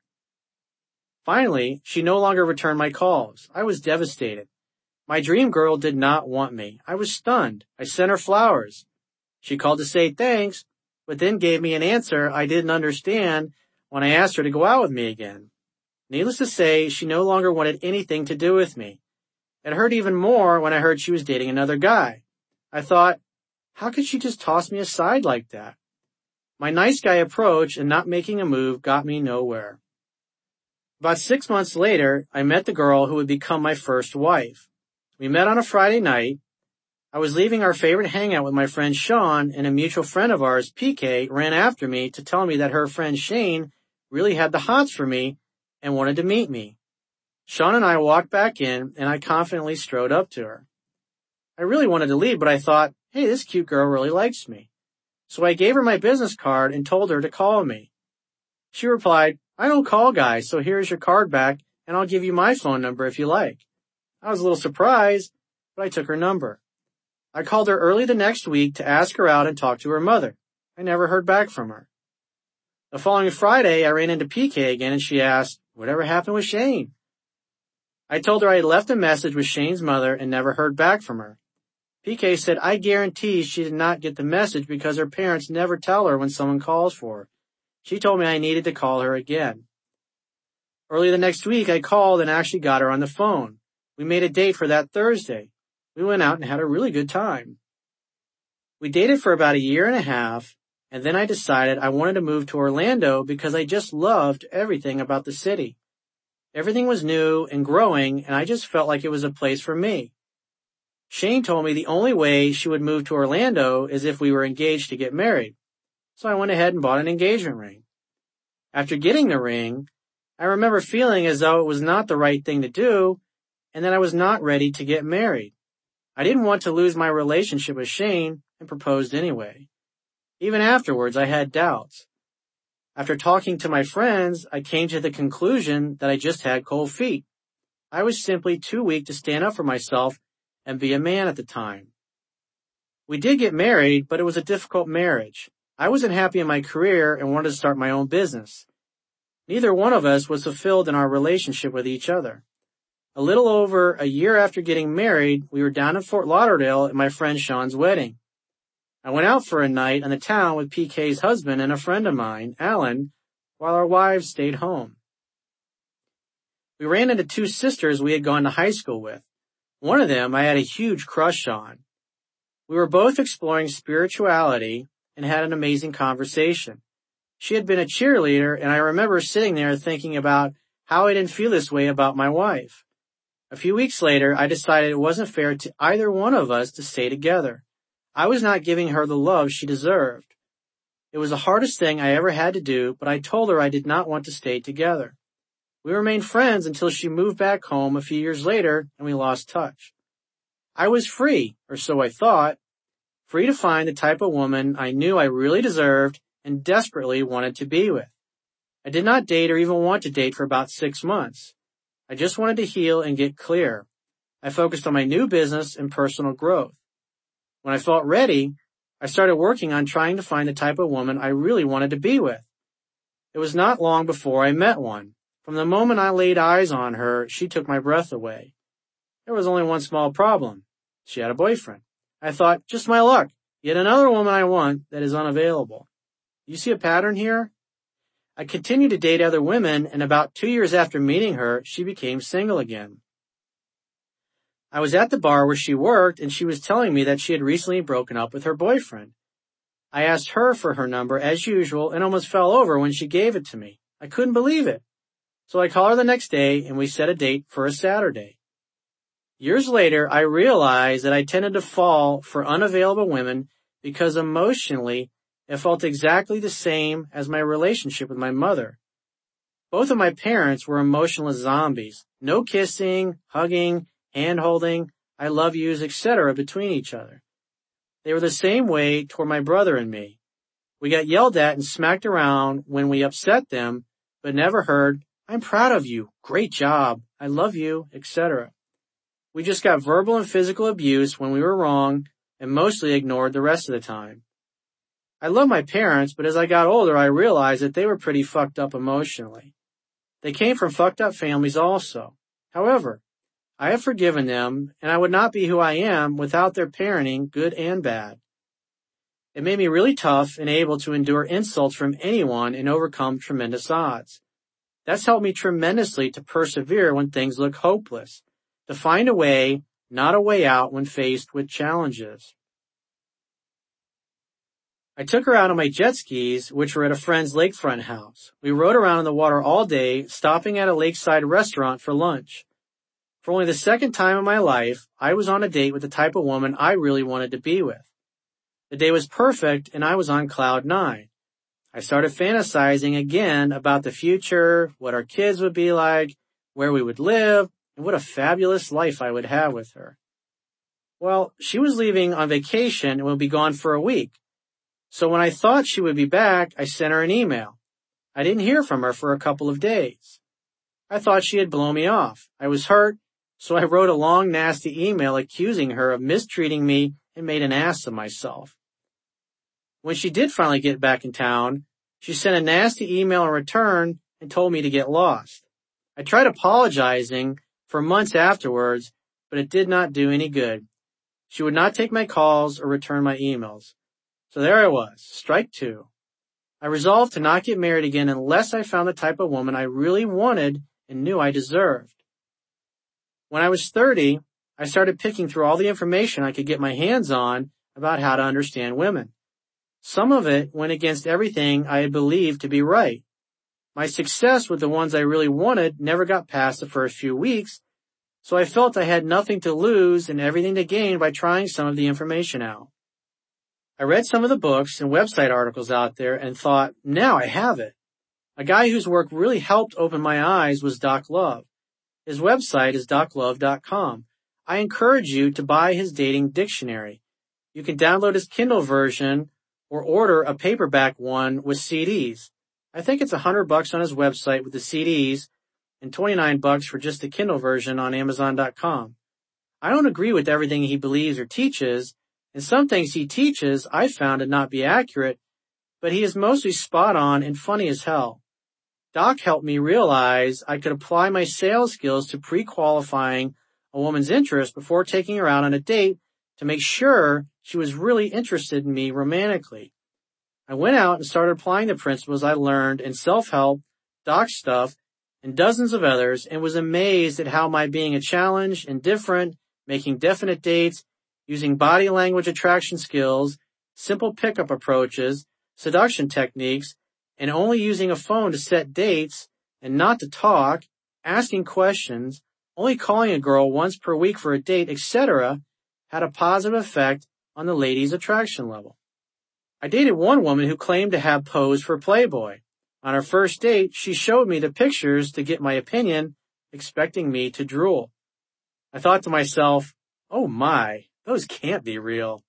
Finally, she no longer returned my calls. I was devastated. My dream girl did not want me. I was stunned. I sent her flowers. She called to say thanks, but then gave me an answer I didn't understand when I asked her to go out with me again. Needless to say, she no longer wanted anything to do with me. It hurt even more when I heard she was dating another guy. I thought, how could she just toss me aside like that? My nice guy approach and not making a move got me nowhere. About 6 months later, I met the girl who would become my first wife. We met on a Friday night. I was leaving our favorite hangout with my friend Sean, and a mutual friend of ours, PK, ran after me to tell me that her friend Shane really had the hots for me and wanted to meet me. Sean and I walked back in, and I confidently strode up to her. I really wanted to leave, but I thought, hey, this cute girl really likes me. So I gave her my business card and told her to call me. She replied, I don't call guys, so here's your card back, and I'll give you my phone number if you like. I was a little surprised, but I took her number. I called her early the next week to ask her out and talk to her mother. I never heard back from her. The following Friday, I ran into PK again and she asked, whatever happened with Shane? I told her I had left a message with Shane's mother and never heard back from her. PK said, I guarantee she did not get the message because her parents never tell her when someone calls for her. She told me I needed to call her again. Early the next week, I called and actually got her on the phone. We made a date for that Thursday. We went out and had a really good time. We dated for about a year and a half, and then I decided I wanted to move to Orlando because I just loved everything about the city. Everything was new and growing, and I just felt like it was a place for me. Shane told me the only way she would move to Orlando is if we were engaged to get married. So I went ahead and bought an engagement ring. After getting the ring, I remember feeling as though it was not the right thing to do and that I was not ready to get married. I didn't want to lose my relationship with Shane and proposed anyway. Even afterwards, I had doubts. After talking to my friends, I came to the conclusion that I just had cold feet. I was simply too weak to stand up for myself and be a man at the time. We did get married, but it was a difficult marriage. I wasn't happy in my career and wanted to start my own business. Neither one of us was fulfilled in our relationship with each other. A little over a year after getting married, we were down in Fort Lauderdale at my friend Sean's wedding. I went out for a night in the town with PK's husband and a friend of mine, Alan, while our wives stayed home. We ran into two sisters we had gone to high school with. One of them I had a huge crush on. We were both exploring spirituality and had an amazing conversation. She had been a cheerleader, and I remember sitting there thinking about how I didn't feel this way about my wife. A few weeks later, I decided it wasn't fair to either one of us to stay together. I was not giving her the love she deserved. It was the hardest thing I ever had to do, but I told her I did not want to stay together. We remained friends until she moved back home a few years later and we lost touch. I was free, or so I thought, free to find the type of woman I knew I really deserved and desperately wanted to be with. I did not date or even want to date for about 6 months. I just wanted to heal and get clear. I focused on my new business and personal growth. When I felt ready, I started working on trying to find the type of woman I really wanted to be with. It was not long before I met one. From the moment I laid eyes on her, she took my breath away. There was only one small problem. She had a boyfriend. I thought, just my luck. Yet another woman I want that is unavailable. You see a pattern here? I continued to date other women, and about 2 years after meeting her, she became single again. I was at the bar where she worked, and she was telling me that she had recently broken up with her boyfriend. I asked her for her number as usual and almost fell over when she gave it to me. I couldn't believe it. So I called her the next day, and we set a date for a Saturday. Years later, I realized that I tended to fall for unavailable women because emotionally, it felt exactly the same as my relationship with my mother. Both of my parents were emotionless zombies. No kissing, hugging, hand-holding, I love yous, etc. between each other. They were the same way toward my brother and me. We got yelled at and smacked around when we upset them, but never heard, I'm proud of you, great job, I love you, etc. We just got verbal and physical abuse when we were wrong and mostly ignored the rest of the time. I love my parents, but as I got older, I realized that they were pretty fucked up emotionally. They came from fucked up families also. However, I have forgiven them, and I would not be who I am without their parenting, good and bad. It made me really tough and able to endure insults from anyone and overcome tremendous odds. That's helped me tremendously to persevere when things look hopeless, to find a way, not a way out when faced with challenges. I took her out on my jet skis, which were at a friend's lakefront house. We rode around in the water all day, stopping at a lakeside restaurant for lunch. For only the second time in my life, I was on a date with the type of woman I really wanted to be with. The day was perfect, and I was on cloud 9. I started fantasizing again about the future, what our kids would be like, where we would live, and what a fabulous life I would have with her. Well, she was leaving on vacation and would be gone for a week. So when I thought she would be back, I sent her an email. I didn't hear from her for a couple of days. I thought she had blown me off. I was hurt, so I wrote a long, nasty email accusing her of mistreating me and made an ass of myself. When she did finally get back in town, she sent a nasty email in return and told me to get lost. I tried apologizing for months afterwards, but it did not do any good. She would not take my calls or return my emails. So there I was, strike two. I resolved to not get married again unless I found the type of woman I really wanted and knew I deserved. When I was 30, I started picking through all the information I could get my hands on about how to understand women. Some of it went against everything I had believed to be right. My success with the ones I really wanted never got past the first few weeks, so I felt I had nothing to lose and everything to gain by trying some of the information out. I read some of the books and website articles out there and thought, now I have it. A guy whose work really helped open my eyes was Doc Love. His website is doclove.com. I encourage you to buy his dating dictionary. You can download his Kindle version or order a paperback one with CDs. I think it's $100 on his website with the CDs and $29 for just the Kindle version on Amazon.com. I don't agree with everything he believes or teaches, and some things he teaches I found to not be accurate, but he is mostly spot on and funny as hell. Doc helped me realize I could apply my sales skills to pre-qualifying a woman's interest before taking her out on a date to make sure she was really interested in me romantically. I went out and started applying the principles I learned in self-help, Doc stuff, and dozens of others, and was amazed at how my being a challenge, indifferent, making definite dates, using body language attraction skills, simple pickup approaches, seduction techniques, and only using a phone to set dates and not to talk, asking questions, only calling a girl once per week for a date, etc., had a positive effect on the lady's attraction level. I dated one woman who claimed to have posed for Playboy. On our first date, she showed me the pictures to get my opinion, expecting me to drool. I thought to myself, oh my, those can't be real.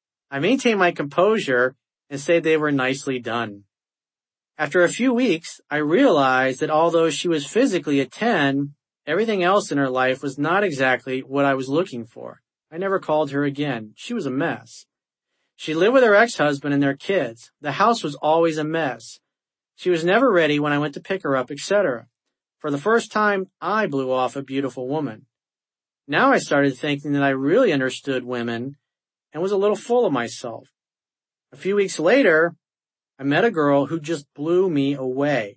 I maintained my composure and said they were nicely done. After a few weeks, I realized that although she was physically a 10, everything else in her life was not exactly what I was looking for. I never called her again. She was a mess. She lived with her ex-husband and their kids. The house was always a mess. She was never ready when I went to pick her up, etc. For the first time, I blew off a beautiful woman. Now I started thinking that I really understood women and was a little full of myself. A few weeks later, I met a girl who just blew me away.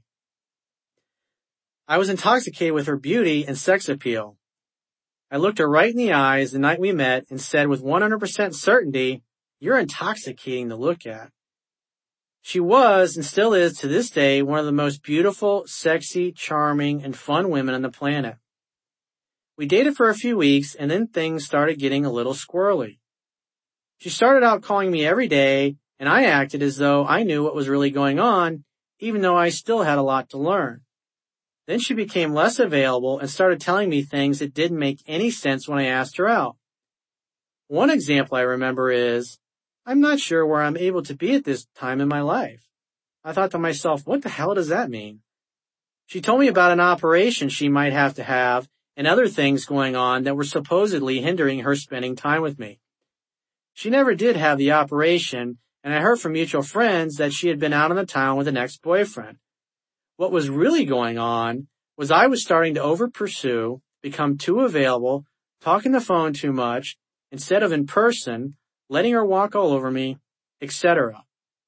I was intoxicated with her beauty and sex appeal. I looked her right in the eyes the night we met and said with 100% certainty, "You're intoxicating to look at." She was and still is to this day one of the most beautiful, sexy, charming, and fun women on the planet. We dated for a few weeks and then things started getting a little squirrely. She started out calling me every day and I acted as though I knew what was really going on, even though I still had a lot to learn. Then she became less available and started telling me things that didn't make any sense when I asked her out. One example I remember is, I'm not sure where I'm able to be at this time in my life. I thought to myself, what the hell does that mean? She told me about an operation she might have to have and other things going on that were supposedly hindering her spending time with me. She never did have the operation, and I heard from mutual friends that she had been out on the town with an ex-boyfriend. What was really going on was I was starting to over-pursue, become too available, talk on the phone too much, instead of in person, letting her walk all over me, etc.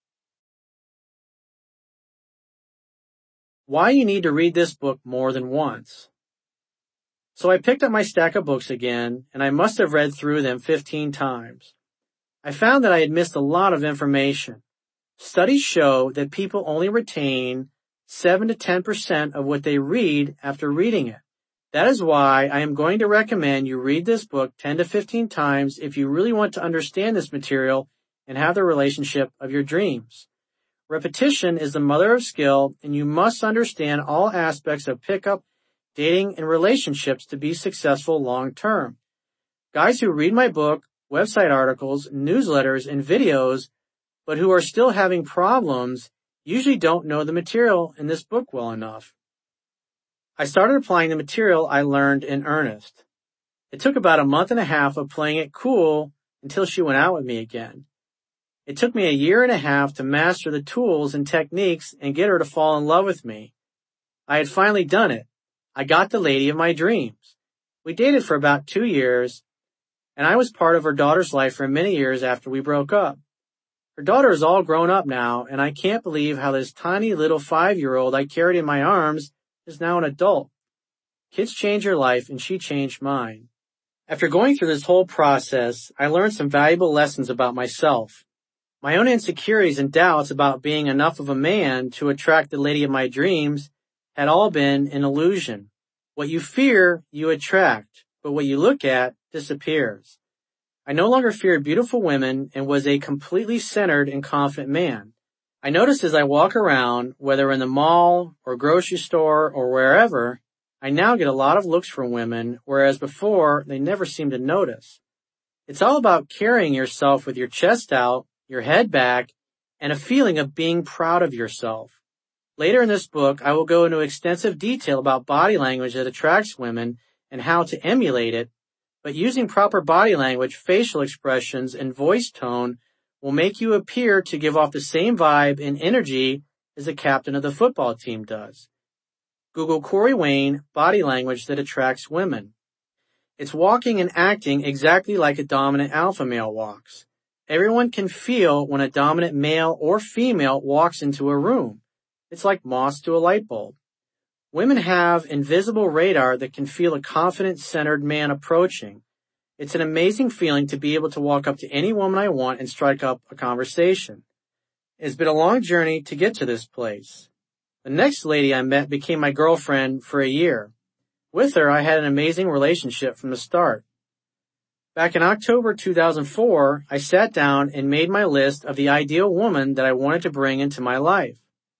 Why you need to read this book more than once. So I picked up my stack of books again, and I must have read through them 15 times. I found that I had missed a lot of information. Studies show that people only retain 7 to 10% of what they read after reading it. That is why I am going to recommend you read this book 10 to 15 times if you really want to understand this material and have the relationship of your dreams. Repetition is the mother of skill, and you must understand all aspects of pickup, dating, and relationships to be successful long term. Guys who read my book, website articles, newsletters, and videos, but who are still having problems, usually don't know the material in this book well enough. I started applying the material I learned in earnest. It took about a month and a half of playing it cool until she went out with me again. It took me a year and a half to master the tools and techniques and get her to fall in love with me. I had finally done it. I got the lady of my dreams. We dated for about 2 years. and I was part of her daughter's life for many years after we broke up. Her daughter is all grown up now, and I can't believe how this tiny little 5-year-old I carried in my arms is now an adult. Kids change your life, and she changed mine. After going through this whole process, I learned some valuable lessons about myself. My own insecurities and doubts about being enough of a man to attract the lady of my dreams had all been an illusion. What you fear, you attract, but what you look at disappears. I no longer feared beautiful women and was a completely centered and confident man. I noticed as I walk around, whether in the mall or grocery store or wherever, I now get a lot of looks from women, whereas before they never seemed to notice. It's all about carrying yourself with your chest out, your head back, and a feeling of being proud of yourself. Later in this book, I will go into extensive detail about body language that attracts women and how to emulate it, but using proper body language, facial expressions, and voice tone will make you appear to give off the same vibe and energy as the captain of the football team does. Google Corey Wayne, body language that attracts women. It's walking and acting exactly like a dominant alpha male walks. Everyone can feel when a dominant male or female walks into a room. It's like moss to a light bulb. Women have invisible radar that can feel a confident, centered man approaching. It's an amazing feeling to be able to walk up to any woman I want and strike up a conversation. It's been a long journey to get to this place. The next lady I met became my girlfriend for a year. With her, I had an amazing relationship from the start. Back in October 2004, I sat down and made my list of the ideal woman that I wanted to bring into my life.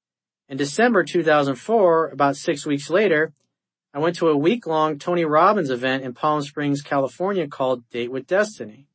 In December 2004, about 6 weeks later, I went to a week-long Tony Robbins event in Palm Springs, California called Date with Destiny.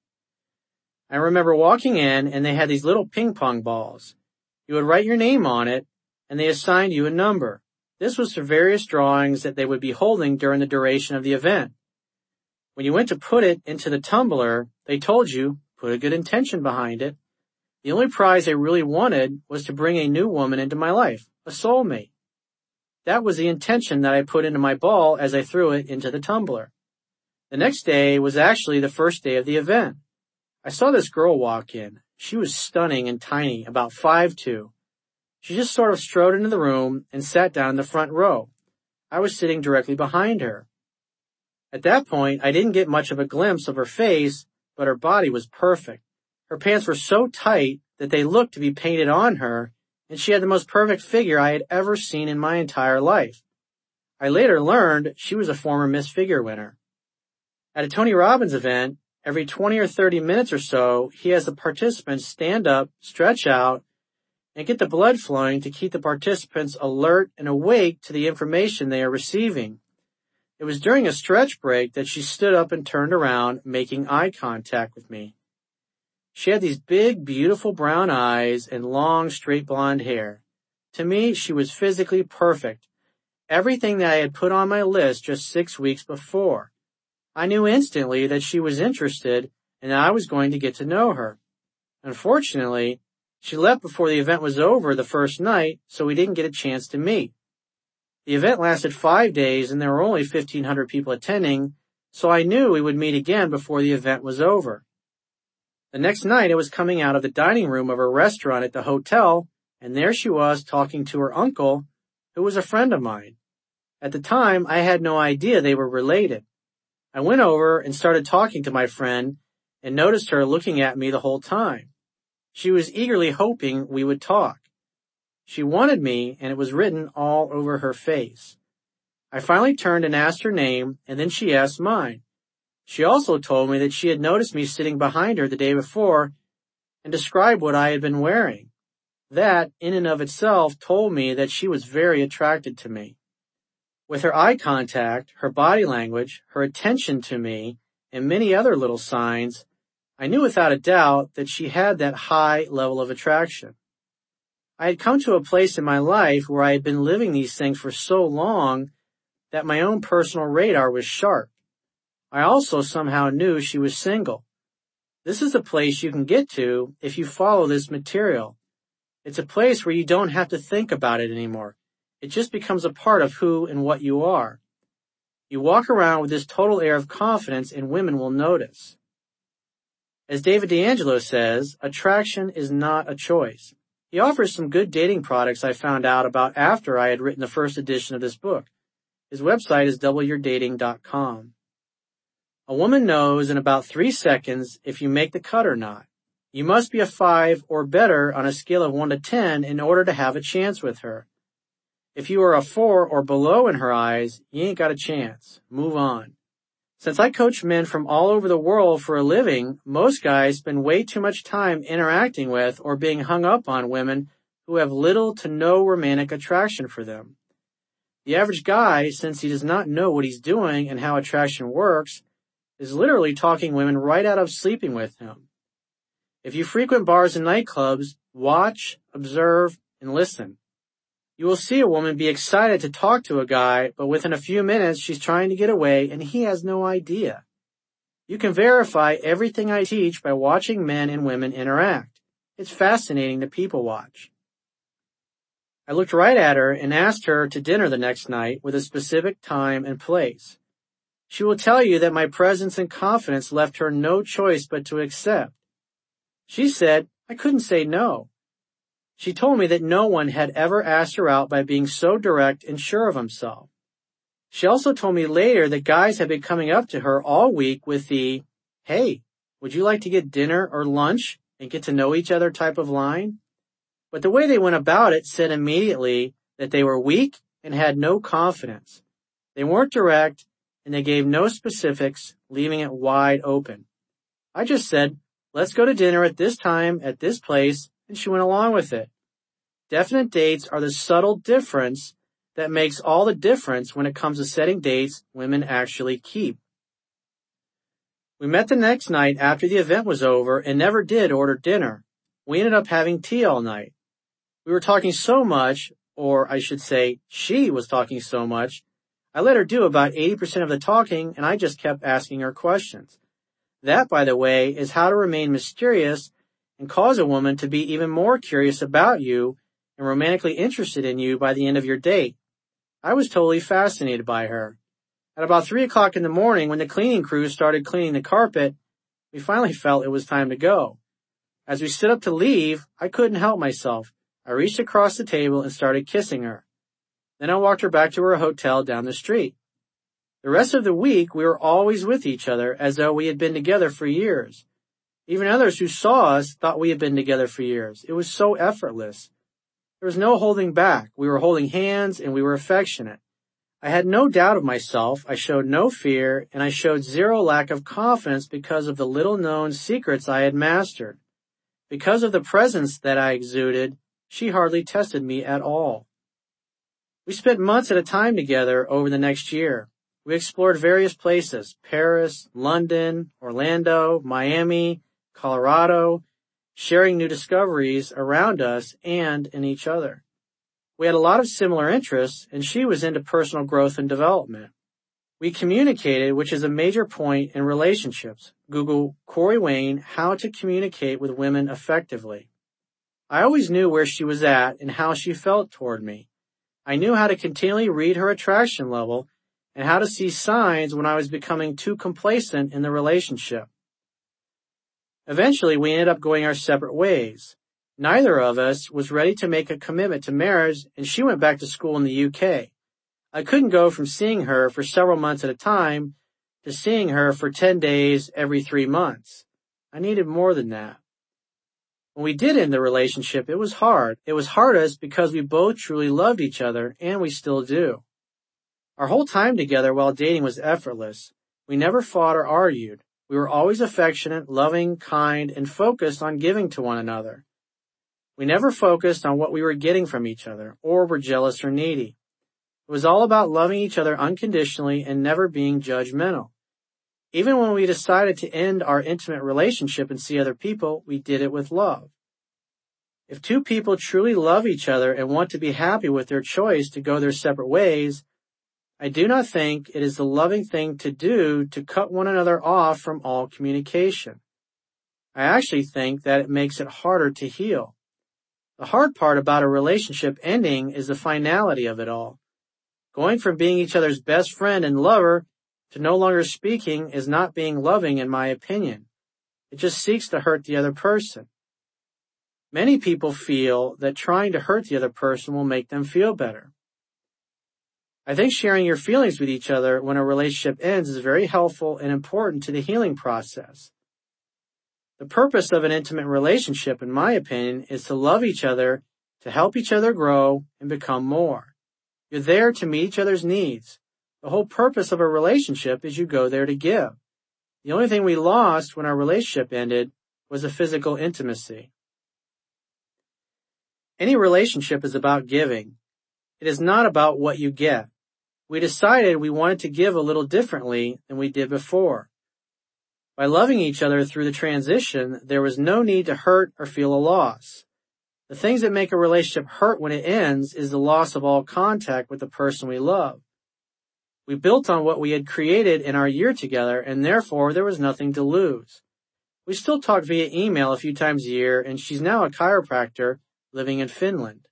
I remember walking in and they had these little ping pong balls. You would write your name on it and they assigned you a number. This was for various drawings that they would be holding during the duration of the event. When you went to put it into the tumbler, they told you, put a good intention behind it. The only prize I really wanted was to bring a new woman into my life, a soulmate. That was the intention that I put into my ball as I threw it into the tumbler. The next day was actually the first day of the event. I saw this girl walk in. She was stunning and tiny, about 5'2". She just sort of strode into the room and sat down in the front row. I was sitting directly behind her. At that point, I didn't get much of a glimpse of her face, but her body was perfect. Her pants were so tight that they looked to be painted on her, and she had the most perfect figure I had ever seen in my entire life. I later learned she was a former Miss Figure winner. At a Tony Robbins event, every 20 or 30 minutes or so, he has the participants stand up, stretch out, and get the blood flowing to keep the participants alert and awake to the information they are receiving. It was during a stretch break that she stood up and turned around, making eye contact with me. She had these big, beautiful brown eyes and long, straight blonde hair. To me, she was physically perfect. Everything that I had put on my list just 6 weeks before. I knew instantly that she was interested and that I was going to get to know her. Unfortunately, she left before the event was over the first night, so we didn't get a chance to meet. The event lasted 5 days and there were only 1,500 people attending, so I knew we would meet again before the event was over. The next night I was coming out of the dining room of her restaurant at the hotel, and there she was talking to her uncle, who was a friend of mine. At the time, I had no idea they were related. I went over and started talking to my friend and noticed her looking at me the whole time. She was eagerly hoping we would talk. She wanted me, and it was written all over her face. I finally turned and asked her name, and then she asked mine. She also told me that she had noticed me sitting behind her the day before and described what I had been wearing. That, in and of itself, told me that she was very attracted to me. With her eye contact, her body language, her attention to me, and many other little signs, I knew without a doubt that she had that high level of attraction. I had come to a place in my life where I had been living these things for so long that my own personal radar was sharp. I also somehow knew she was single. This is a place you can get to if you follow this material. It's a place where you don't have to think about it anymore. It just becomes a part of who and what you are. You walk around with this total air of confidence and women will notice. As David D'Angelo says, attraction is not a choice. He offers some good dating products I found out about after I had written the first edition of this book. His website is doubleyourdating.com. A woman knows in about 3 seconds if you make the cut or not. You must be a 5 or better on a scale of 1 to 10 in order to have a chance with her. If you are a 4 or below in her eyes, you ain't got a chance. Move on. Since I coach men from all over the world for a living, most guys spend way too much time interacting with or being hung up on women who have little to no romantic attraction for them. The average guy, since he does not know what he's doing and how attraction works, is literally talking women right out of sleeping with him. If you frequent bars and nightclubs, watch, observe, and listen. You will see a woman be excited to talk to a guy, but within a few minutes she's trying to get away and he has no idea. You can verify everything I teach by watching men and women interact. It's fascinating to people watch. I looked right at her and asked her to dinner the next night with a specific time and place. She will tell you that my presence and confidence left her no choice but to accept. She said, I couldn't say no. She told me that no one had ever asked her out by being so direct and sure of himself. She also told me later that guys had been coming up to her all week with the, hey, would you like to get dinner or lunch and get to know each other type of line? But the way they went about it said immediately that they were weak and had no confidence. They weren't direct and they gave no specifics, leaving it wide open. I just said, let's go to dinner at this time, at this place, and she went along with it. Definite dates are the subtle difference that makes all the difference when it comes to setting dates women actually keep. We met the next night after the event was over and never did order dinner. We ended up having tea all night. We were talking so much, or I should say, she was talking so much, I let her do about 80% of the talking and I just kept asking her questions. That, by the way, is how to remain mysterious and cause a woman to be even more curious about you and romantically interested in you by the end of your date. I was totally fascinated by her. At about 3 o'clock in the morning, when the cleaning crew started cleaning the carpet, we finally felt it was time to go. As we stood up to leave, I couldn't help myself. I reached across the table and started kissing her. Then I walked her back to her hotel down the street. The rest of the week, we were always with each other as though we had been together for years. Even others who saw us thought we had been together for years. It was so effortless. There was no holding back. We were holding hands and we were affectionate. I had no doubt of myself. I showed no fear and I showed zero lack of confidence because of the little known secrets I had mastered. Because of the presence that I exuded, she hardly tested me at all. We spent months at a time together over the next year. We explored various places, Paris, London, Orlando, Miami, Colorado, sharing new discoveries around us and in each other. We had a lot of similar interests, and she was into personal growth and development. We communicated, which is a major point in relationships. Google Corey Wayne, how to communicate with women effectively. I always knew where she was at and how she felt toward me. I knew how to continually read her attraction level and how to see signs when I was becoming too complacent in the relationship. Eventually, we ended up going our separate ways. Neither of us was ready to make a commitment to marriage, and she went back to school in the UK. I couldn't go from seeing her for several months at a time to seeing her for 10 days every 3 months. I needed more than that. When we did end the relationship, it was hard. It was hardest because we both truly loved each other, and we still do. Our whole time together while dating was effortless. We never fought or argued. We were always affectionate, loving, kind, and focused on giving to one another. We never focused on what we were getting from each other, or were jealous or needy. It was all about loving each other unconditionally and never being judgmental. Even when we decided to end our intimate relationship and see other people, we did it with love. If two people truly love each other and want to be happy with their choice to go their separate ways, I do not think it is the loving thing to do to cut one another off from all communication. I actually think that it makes it harder to heal. The hard part about a relationship ending is the finality of it all. Going from being each other's best friend and lover to no longer speaking is not being loving, in my opinion. It just seeks to hurt the other person. Many people feel that trying to hurt the other person will make them feel better. I think sharing your feelings with each other when a relationship ends is very helpful and important to the healing process. The purpose of an intimate relationship, in my opinion, is to love each other, to help each other grow and become more. You're there to meet each other's needs. The whole purpose of a relationship is you go there to give. The only thing we lost when our relationship ended was the physical intimacy. Any relationship is about giving. It is not about what you get. We decided we wanted to give a little differently than we did before. By loving each other through the transition, there was no need to hurt or feel a loss. The things that make a relationship hurt when it ends is the loss of all contact with the person we love. We built on what we had created in our year together, and therefore there was nothing to lose. We still talk via email a few times a year, and she's now a chiropractor living in Finland.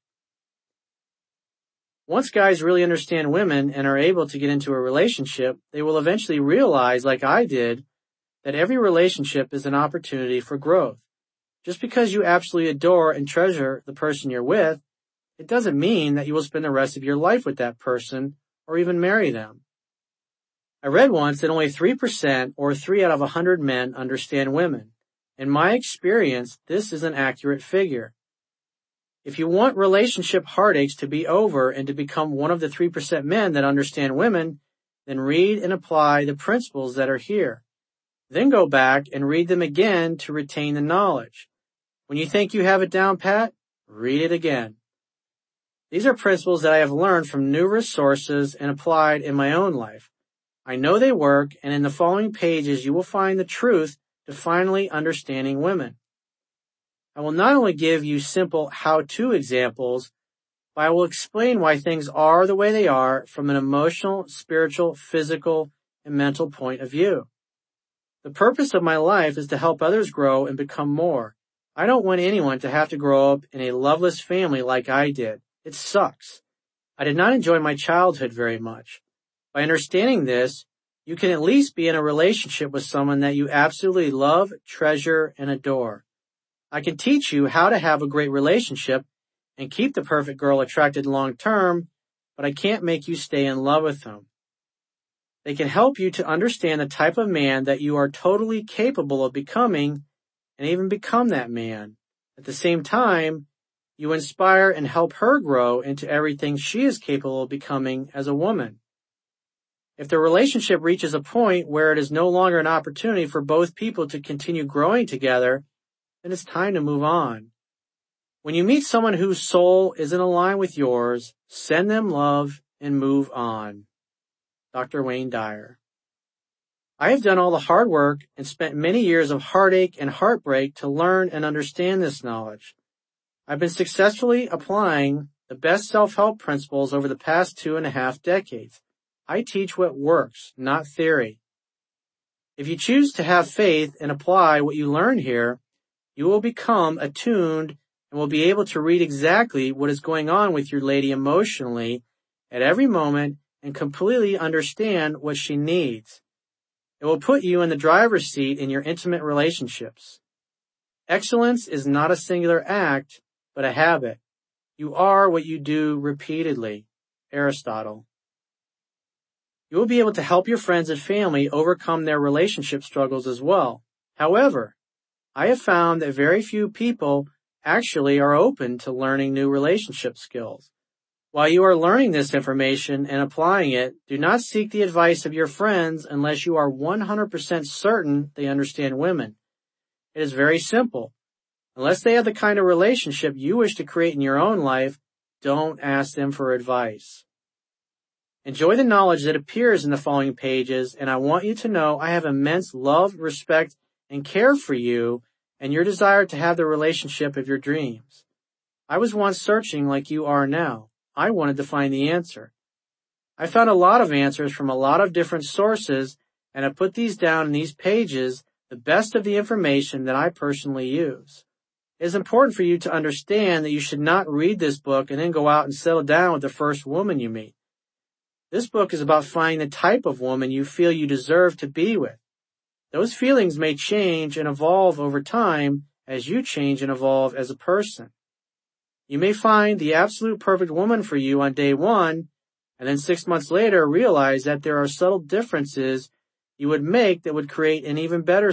Once guys really understand women and are able to get into a relationship, they will eventually realize, like I did, that every relationship is an opportunity for growth. Just because you absolutely adore and treasure the person you're with, it doesn't mean that you will spend the rest of your life with that person or even marry them. I read once that only 3% or 3 out of 100 men understand women. In my experience, this is an accurate figure. If you want relationship heartaches to be over and to become one of the 3% men that understand women, then read and apply the principles that are here. Then go back and read them again to retain the knowledge. When you think you have it down pat, read it again. These are principles that I have learned from numerous sources and applied in my own life. I know they work, and in the following pages you will find the truth to finally understanding women. I will not only give you simple how-to examples, but I will explain why things are the way they are from an emotional, spiritual, physical, and mental point of view. The purpose of my life is to help others grow and become more. I don't want anyone to have to grow up in a loveless family like I did. It sucks. I did not enjoy my childhood very much. By understanding this, you can at least be in a relationship with someone that you absolutely love, treasure, and adore. I can teach you how to have a great relationship and keep the perfect girl attracted long term, but I can't make you stay in love with them. They can help you to understand the type of man that you are totally capable of becoming and even become that man. At the same time, you inspire and help her grow into everything she is capable of becoming as a woman. If the relationship reaches a point where it is no longer an opportunity for both people to continue growing together, then it's time to move on. When you meet someone whose soul isn't aligned with yours, send them love and move on. Dr. Wayne Dyer. I have done all the hard work and spent many years of heartache and heartbreak to learn and understand this knowledge. I've been successfully applying the best self-help principles over the past 2.5 decades. I teach what works, not theory. If you choose to have faith and apply what you learn here, you will become attuned and will be able to read exactly what is going on with your lady emotionally at every moment and completely understand what she needs. It will put you in the driver's seat in your intimate relationships. Excellence is not a singular act, but a habit. You are what you do repeatedly. Aristotle. You will be able to help your friends and family overcome their relationship struggles as well. However, I have found that very few people actually are open to learning new relationship skills. While you are learning this information and applying it, do not seek the advice of your friends unless you are 100% certain they understand women. It is very simple. Unless they have the kind of relationship you wish to create in your own life, don't ask them for advice. Enjoy the knowledge that appears in the following pages, and I want you to know I have immense love, respect, and care for you and your desire to have the relationship of your dreams. I was once searching like you are now. I wanted to find the answer. I found a lot of answers from a lot of different sources, and I put these down in these pages, the best of the information that I personally use. It is important for you to understand that you should not read this book and then go out and settle down with the first woman you meet. This book is about finding the type of woman you feel you deserve to be with. Those feelings may change and evolve over time as you change and evolve as a person. You may find the absolute perfect woman for you on day one, and then 6 months later realize that there are subtle differences you would make that would create an even better